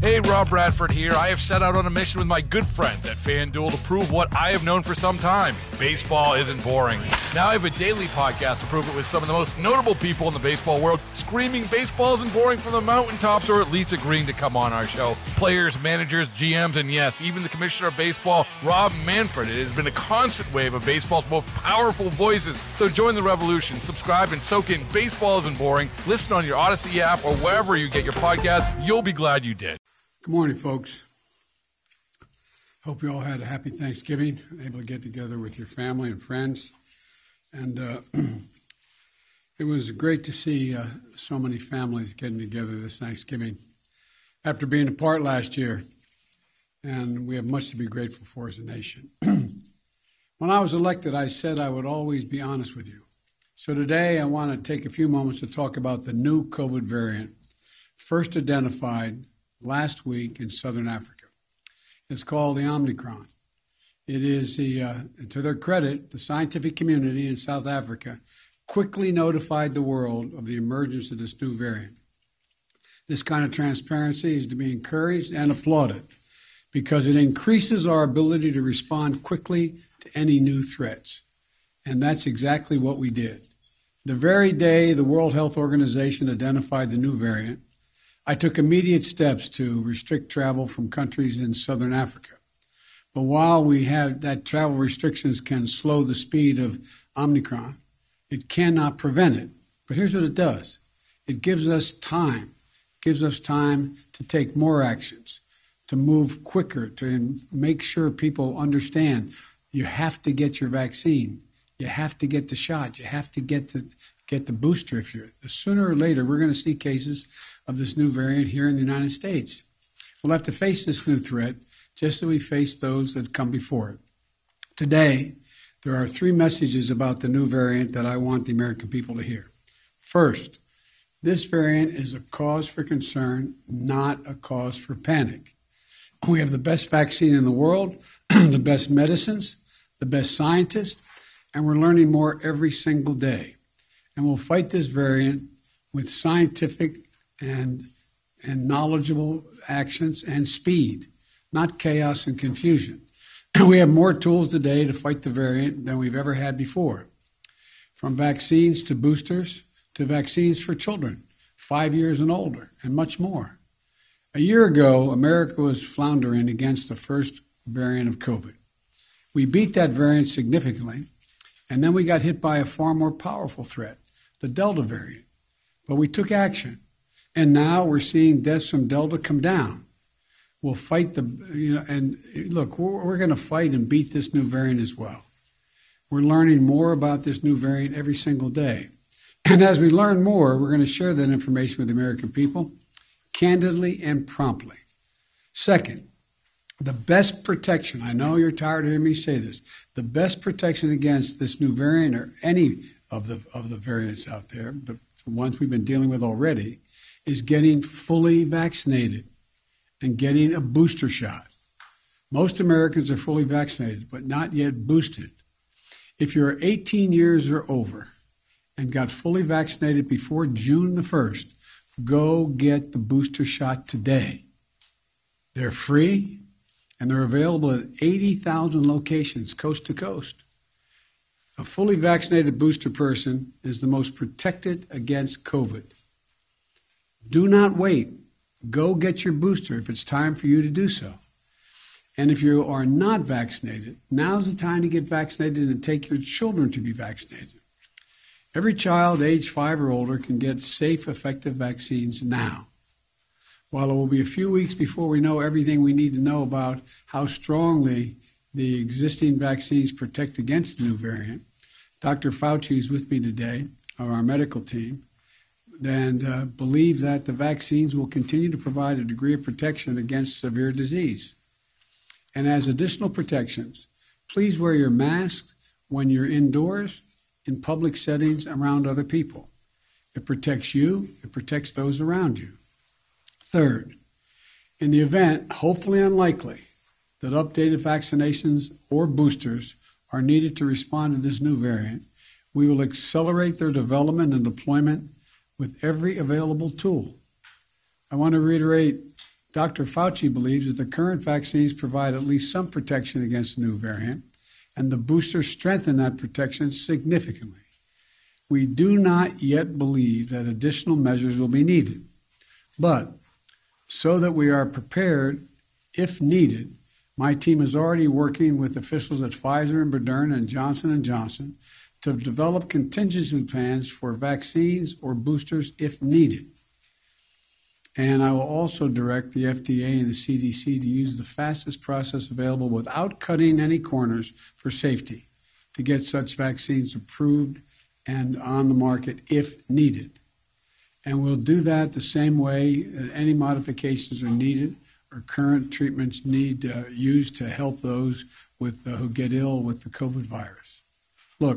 Hey, Rob Bradford here. I have set out on a mission with my good friends at FanDuel to prove what I have known for some time. Baseball isn't boring. Now I have a daily podcast to prove it with some of the most notable people in the baseball world, screaming baseball isn't boring from the mountaintops, or at least agreeing to come on our show. Players, managers, GMs, and yes, even the commissioner of baseball, Rob Manfred. It has been a constant wave of baseball's most powerful voices. So join the revolution. Subscribe and soak in Baseball Isn't Boring. Listen on your Odyssey app or wherever you get your podcasts. You'll be glad you did. Good morning, folks. Hope you all had a happy Thanksgiving, able to get together with your family and friends. And it was great to see so many families getting together this Thanksgiving after being apart last year. And we have much to be grateful for as a nation. When I was elected, I said I would always be honest with you. So today I want to take a few moments to talk about the new COVID variant, first identified last week in Southern Africa. It's called the Omicron. It is, to their credit, the scientific community in South Africa quickly notified the world of the emergence of this new variant. This kind of transparency is to be encouraged and applauded because it increases our ability to respond quickly to any new threats. And that's exactly what we did. The very day the World Health Organization identified the new variant, I took immediate steps to restrict travel from countries in Southern Africa. But while we have that travel restrictions can slow the speed of Omicron, it cannot prevent it. But here's what it does. It gives us time. It gives us time to take more actions, to move quicker, to make sure people understand you have to get your vaccine. You have to get the shot. You have to get the booster. The sooner or later, we're going to see cases of this new variant here in the United States. We'll have to face this new threat just as we face those that come before it. Today, there are three messages about the new variant that I want the American people to hear. First, this variant is a cause for concern, not a cause for panic. We have the best vaccine in the world, the best medicines, the best scientists, and we're learning more every single day. And we'll fight this variant with scientific and knowledgeable actions and speed, not chaos and confusion. We have more tools today to fight the variant than we've ever had before, from vaccines to boosters to vaccines for children, 5 years and older, and much more. A year ago, America was floundering against the first variant of COVID. We beat that variant significantly, and then we got hit by a far more powerful threat, the Delta variant. But we took action. And now we're seeing deaths from Delta come down. We'll fight and look, we're going to fight and beat this new variant as well. We're learning more about this new variant every single day. And as we learn more, we're going to share that information with the American people candidly and promptly. Second, the best protection, I know you're tired of hearing me say this, the best protection against this new variant or any of the variants out there, the ones we've been dealing with already, is getting fully vaccinated and getting a booster shot. Most Americans are fully vaccinated, but not yet boosted. If you're 18 years or over and got fully vaccinated before June the 1st, go get the booster shot today. They're free, and they're available at 80,000 locations, coast to coast. A fully vaccinated booster person is the most protected against COVID. Do not wait. Go get your booster if it's time for you to do so. And if you are not vaccinated, now's the time to get vaccinated and take your children to be vaccinated. Every child age 5 or older can get safe, effective vaccines now. While it will be a few weeks before we know everything we need to know about how strongly the existing vaccines protect against the new variant, Dr. Fauci is with me today, of our medical team, and believe that the vaccines will continue to provide a degree of protection against severe disease. And as additional protections, please wear your mask when you're indoors, in public settings, around other people. It protects you, it protects those around you. Third, in the event, hopefully unlikely, that updated vaccinations or boosters are needed to respond to this new variant, we will accelerate their development and deployment with every available tool. I want to reiterate Dr. Fauci believes that the current vaccines provide at least some protection against the new variant, and the boosters strengthen that protection significantly. We do not yet believe that additional measures will be needed, but so that we are prepared if needed, my team is already working with officials at Pfizer and Moderna and Johnson & Johnson to develop contingency plans for vaccines or boosters if needed. And I will also direct the FDA and the CDC to use the fastest process available without cutting any corners for safety to get such vaccines approved and on the market if needed. And we'll do that the same way that any modifications are needed or current treatments need used to help those with who get ill with the COVID virus. Look,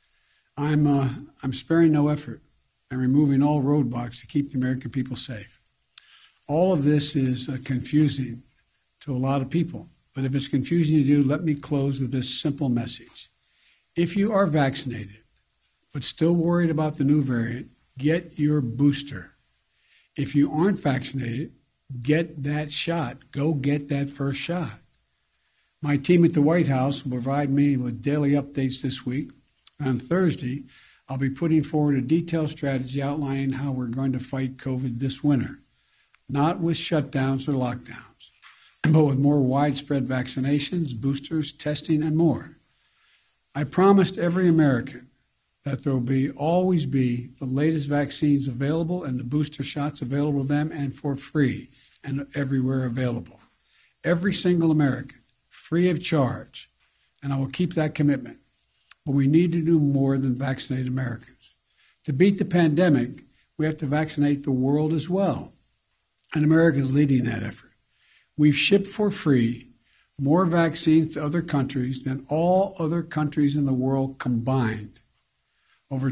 I'm sparing no effort and removing all roadblocks to keep the American people safe. All of this is confusing to a lot of people, but if it's confusing to you, let me close with this simple message. If you are vaccinated but still worried about the new variant, get your booster. If you aren't vaccinated, get that shot. Go get that first shot. My team at the White House will provide me with daily updates this week. And on Thursday, I'll be putting forward a detailed strategy outlining how we're going to fight COVID this winter, not with shutdowns or lockdowns, but with more widespread vaccinations, boosters, testing, and more. I promised every American that there will always be the latest vaccines available and the booster shots available to them and for free and everywhere available. Every single American, free of charge, and I will keep that commitment. But we need to do more than vaccinate Americans. To beat the pandemic, we have to vaccinate the world as well, and America is leading that effort. We've shipped for free more vaccines to other countries than all other countries in the world combined. Over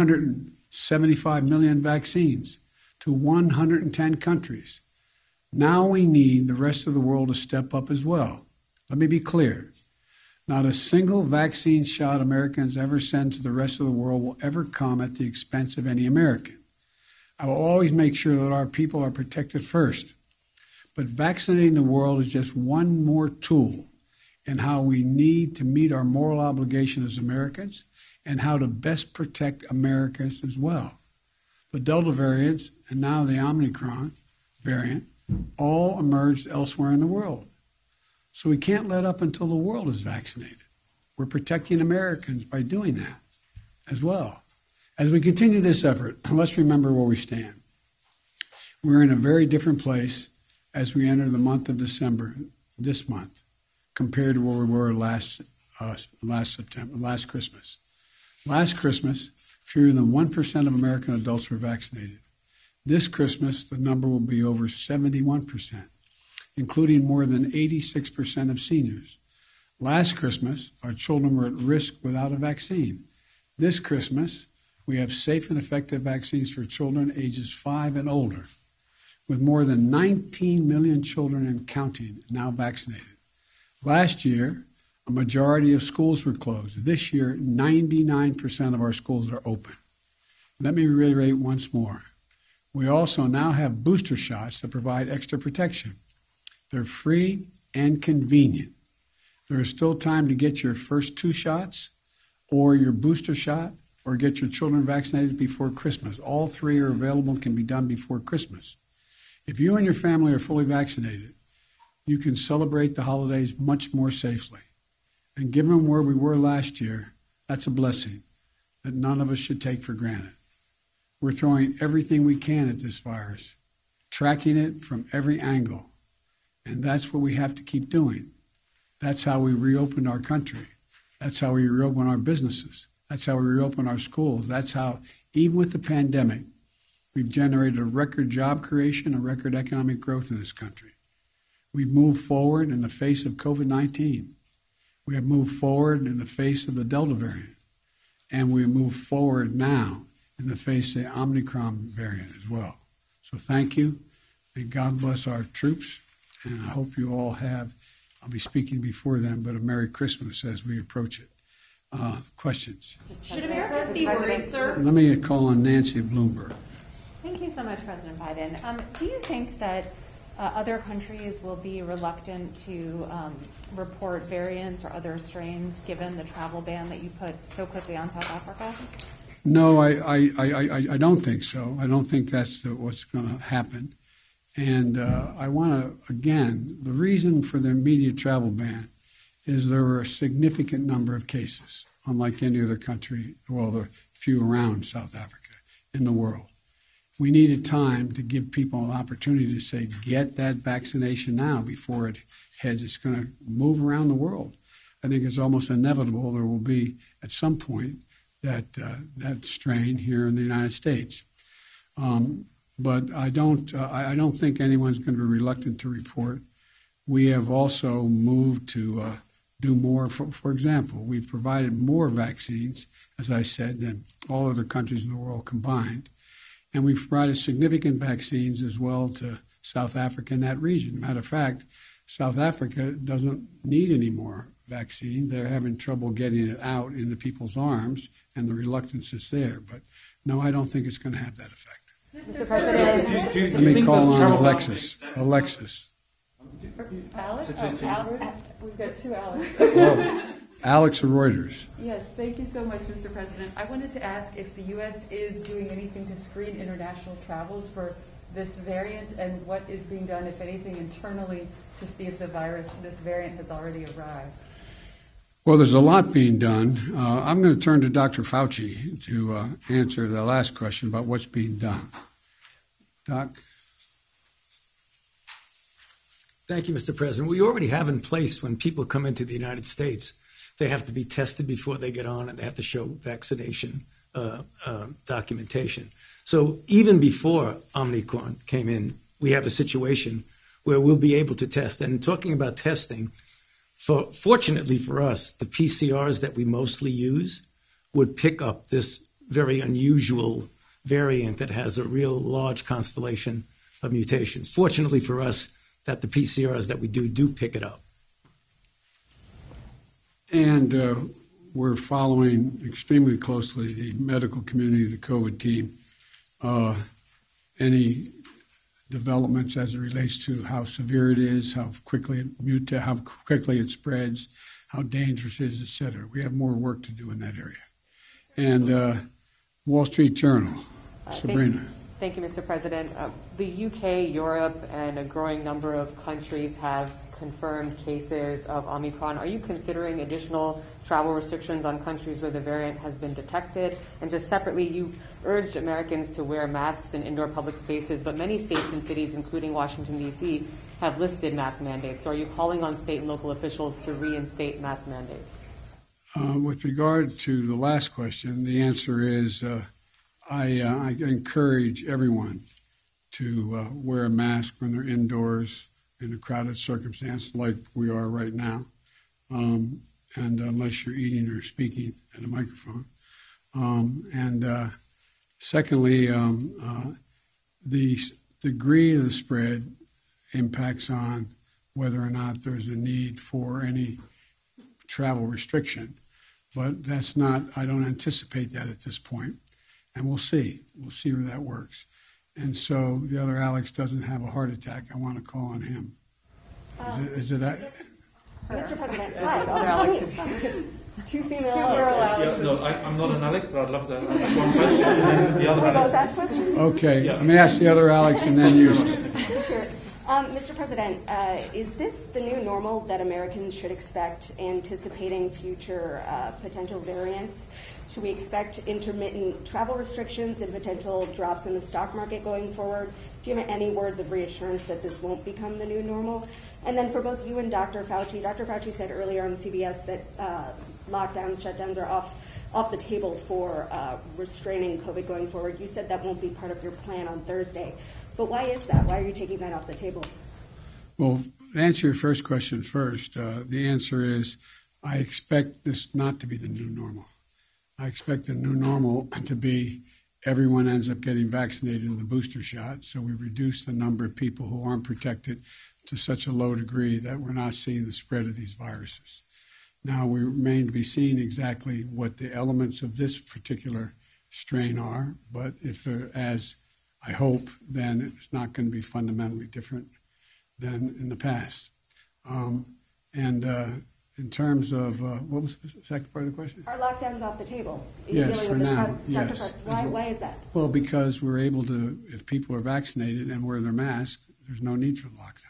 275 million vaccines to 110 countries. Now we need the rest of the world to step up as well. Let me be clear. Not a single vaccine shot Americans ever send to the rest of the world will ever come at the expense of any American. I will always make sure that our people are protected first. But vaccinating the world is just one more tool in how we need to meet our moral obligation as Americans and how to best protect Americans as well. The Delta variants and now the Omicron variant all emerged elsewhere in the world. So we can't let up until the world is vaccinated. We're protecting Americans by doing that as well. As we continue this effort, let's remember where we stand. We're in a very different place as we enter the month of December, this month, compared to where we were last Christmas. Last Christmas, fewer than 1% of American adults were vaccinated. This Christmas, the number will be over 71%, including more than 86% of seniors. Last Christmas, our children were at risk without a vaccine. This Christmas, we have safe and effective vaccines for children ages 5 and older, with more than 19 million children and counting now vaccinated. Last year, a majority of schools were closed. This year, 99% of our schools are open. Let me reiterate once more. We also now have booster shots that provide extra protection. They're free and convenient. There is still time to get your first 2 shots or your booster shot or get your children vaccinated before Christmas. All 3 are available and can be done before Christmas. If you and your family are fully vaccinated, you can celebrate the holidays much more safely. And given where we were last year, that's a blessing that none of us should take for granted. We're throwing everything we can at this virus, tracking it from every angle. And that's what we have to keep doing. That's how we reopen our country. That's how we reopen our businesses. That's how we reopen our schools. That's how, even with the pandemic, we've generated a record job creation, a record economic growth in this country. We've moved forward in the face of COVID-19. We have moved forward in the face of the Delta variant. And we move forward now in the face of the Omicron variant as well. So thank you. May God bless our troops. And I hope you all have, I'll be speaking before then, but a Merry Christmas as we approach it. Questions? Should Americans be worried, sir? Let me call on Nancy Bloomberg. Thank you so much, President Biden. Do you think that other countries will be reluctant to report variants or other strains given the travel ban that you put so quickly on South Africa? No, I don't think so. I don't think that's what's going to happen. And I want to, again, the reason for the immediate travel ban is there were a significant number of cases, unlike any other country, well, the few around South Africa in the world. We needed time to give people an opportunity to say, get that vaccination now before it heads. It's going to move around the world. I think it's almost inevitable there will be, at some point, that strain here in the United States. But I don't think anyone's going to be reluctant to report. We have also moved to do more. For example, we've provided more vaccines, as I said, than all other countries in the world combined. And we've provided significant vaccines as well to South Africa and that region. Matter of fact, South Africa doesn't need any more vaccine. They're having trouble getting it out into people's arms, and the reluctance is there. But no, I don't think it's going to have that effect. Mr. President, Let me call on Alexis. Alexis. Alex? We've got two Alex. Oh, Alex of Reuters. Yes, thank you so much, Mr. President. I wanted to ask if the U.S. is doing anything to screen international travels for this variant, and what is being done, if anything, internally to see if this variant has already arrived. Well, there's a lot being done. I'm going to turn to Dr. Fauci to answer the last question about what's being done. Doc? Thank you, Mr. President. We already have in place when people come into the United States, they have to be tested before they get on, and they have to show vaccination documentation. So even before Omicron came in, we have a situation where we'll be able to test. And talking about testing, fortunately for us, the PCRs that we mostly use would pick up this very unusual variant that has a real large constellation of mutations. Fortunately for us, that the PCRs that we do pick it up. And we're following extremely closely the medical community, the COVID team, any developments as it relates to how severe it is, how quickly it mutates, how quickly it spreads, how dangerous it is, et cetera. We have more work to do in that area. And Wall Street Journal, Sabrina. Thank you, Mr. President. The UK, Europe, and a growing number of countries have confirmed cases of Omicron. Are you considering additional travel restrictions on countries where the variant has been detected? And just separately, you urged Americans to wear masks in indoor public spaces, but many states and cities, including Washington, D.C., have lifted mask mandates. So are you calling on state and local officials to reinstate mask mandates? With regard to the last question, the answer is I encourage everyone to wear a mask when they're indoors in a crowded circumstance like we are right now, and unless you're eating or speaking at a microphone. Secondly, the degree of the spread impacts on whether or not there's a need for any travel restriction. But that's not, I don't anticipate that at this point. And we'll see. We'll see where that works. And so the other Alex doesn't have a heart attack. I want to call on him. Is it Mr. President, hi. Two female Alexes. Yeah, no, I'm not an Alex, but I'd love to ask one question. And the other Alex. Okay, let me ask the other Alex and then you. Sure. Mr. President, is this the new normal that Americans should expect, anticipating future potential variants? Should we expect intermittent travel restrictions and potential drops in the stock market going forward? Do you have any words of reassurance that this won't become the new normal? And then for both you and Dr. Fauci said earlier on CBS that lockdowns, shutdowns are off the table for restraining COVID going forward. You said that won't be part of your plan on Thursday. But why is that? Why are you taking that off the table? Well, to answer your first question first, the answer is I expect this not to be the new normal. I expect the new normal to be everyone ends up getting vaccinated in the booster shot, so we reduce the number of people who aren't protected to such a low degree that we're not seeing the spread of these viruses. Now, we remain to be seen exactly what the elements of this particular strain are, but if they're, as I hope, then it's not going to be fundamentally different. than in the past. In terms of, what was the second part of the question? Are lockdowns off the table? Yes, for now, yes. Why is that? Well, because we're able to, if people are vaccinated and wear their mask, there's no need for the lockdown.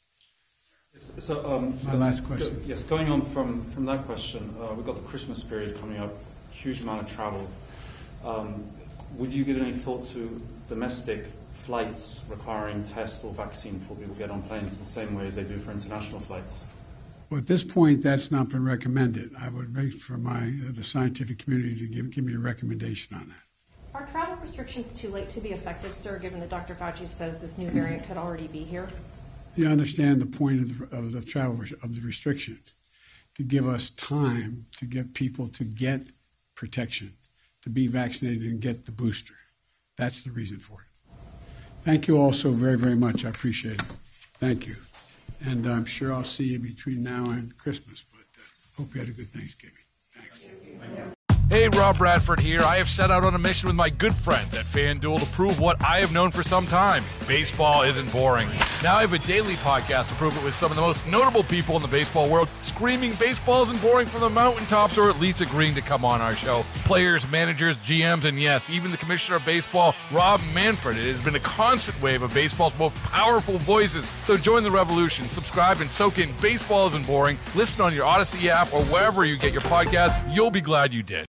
So, My last question. Yes, going on from that question, we've got the Christmas period coming up, huge amount of travel. Would you give any thought to domestic flights requiring test or vaccine before people get on planes the same way as they do for international flights? Well, at this point, that's not been recommended. I would wait for the scientific community to give me a recommendation on that. Are travel restrictions too late to be effective, sir, given that Dr. Fauci says this new variant could already be here? You understand the point of the travel of the restriction, to give us time to get people to get protection, to be vaccinated and get the booster. That's the reason for it. Thank you all so very, very much. I appreciate it. Thank you. And I'm sure I'll see you between now and Christmas, but hope you had a good Thanksgiving. Thanks. Hey, Rob Bradford here. I have set out on a mission with my good friends at FanDuel to prove what I have known for some time. Baseball isn't boring. Now I have a daily podcast to prove it with some of the most notable people in the baseball world, screaming baseball isn't boring from the mountaintops, or at least agreeing to come on our show. Players, managers, GMs, and yes, even the commissioner of baseball, Rob Manfred. It has been a constant wave of baseball's most powerful voices. So join the revolution. Subscribe and soak in Baseball Isn't Boring. Listen on your Odyssey app or wherever you get your podcasts. You'll be glad you did.